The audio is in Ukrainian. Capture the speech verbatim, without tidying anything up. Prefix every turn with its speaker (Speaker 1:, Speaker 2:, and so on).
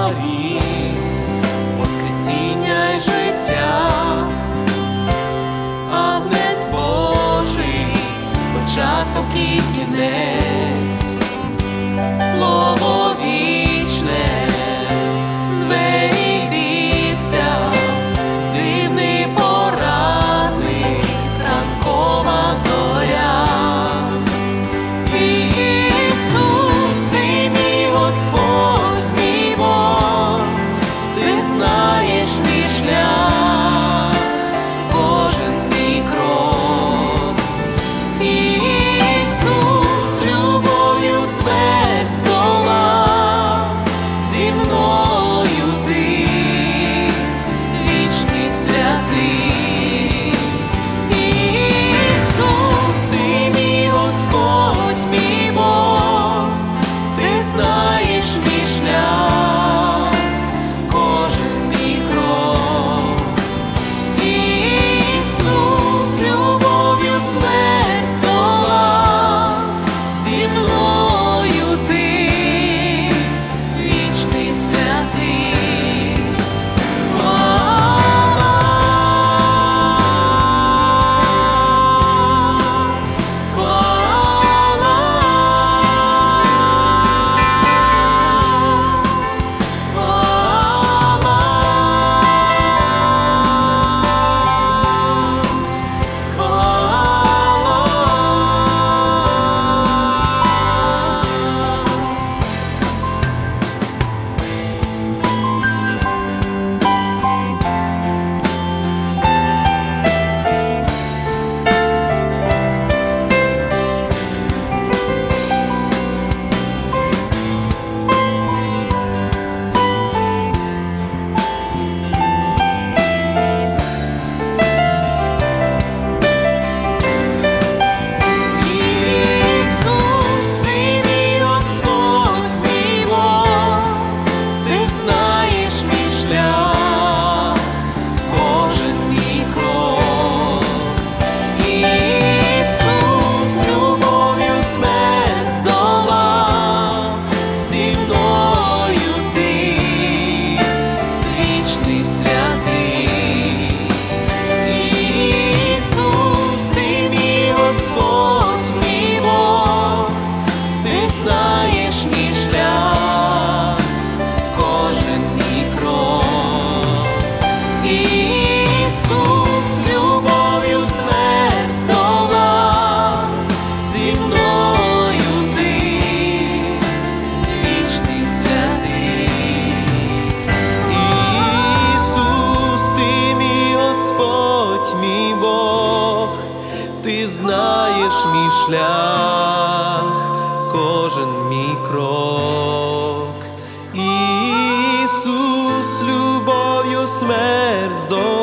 Speaker 1: Кальварії, воскресіння й життя, Агнець Божий, початок і кінець, слово вічне, двері вівця, дивний порадник, ранкова зоря. Ісус, ти мій Господь, мій Бог, ти знаєш мій шлях, кожен мій крок. Ісус, любов'ю смерть здолав, зі мною ти, вічний святий. Ісус, ти мій Господь, мій Бог, ти знаєш мій шлях, кожен мій крок. Ісус, любов'ю смерть здолав, зі мною ти, вічний святий. Хвала, хвала, Ісус, ти мій Господь, мій Бог, ти знаєш мій шлях, кожен мій крок. Ісус, любов'ю смерть здолав, зі мною ти, вічний святий. Ісус, ти мій Господь, мій Бог, ти знаєш мій шлях, кожен мій крок. Ісус, любов'ю смерть здолав, зі мною ти, вічний святий. Ісус, ти мій Господь, мій Бог, ти знаєш мій шлях, кожен мій крок. Ісус, любов'ю смерть здолав,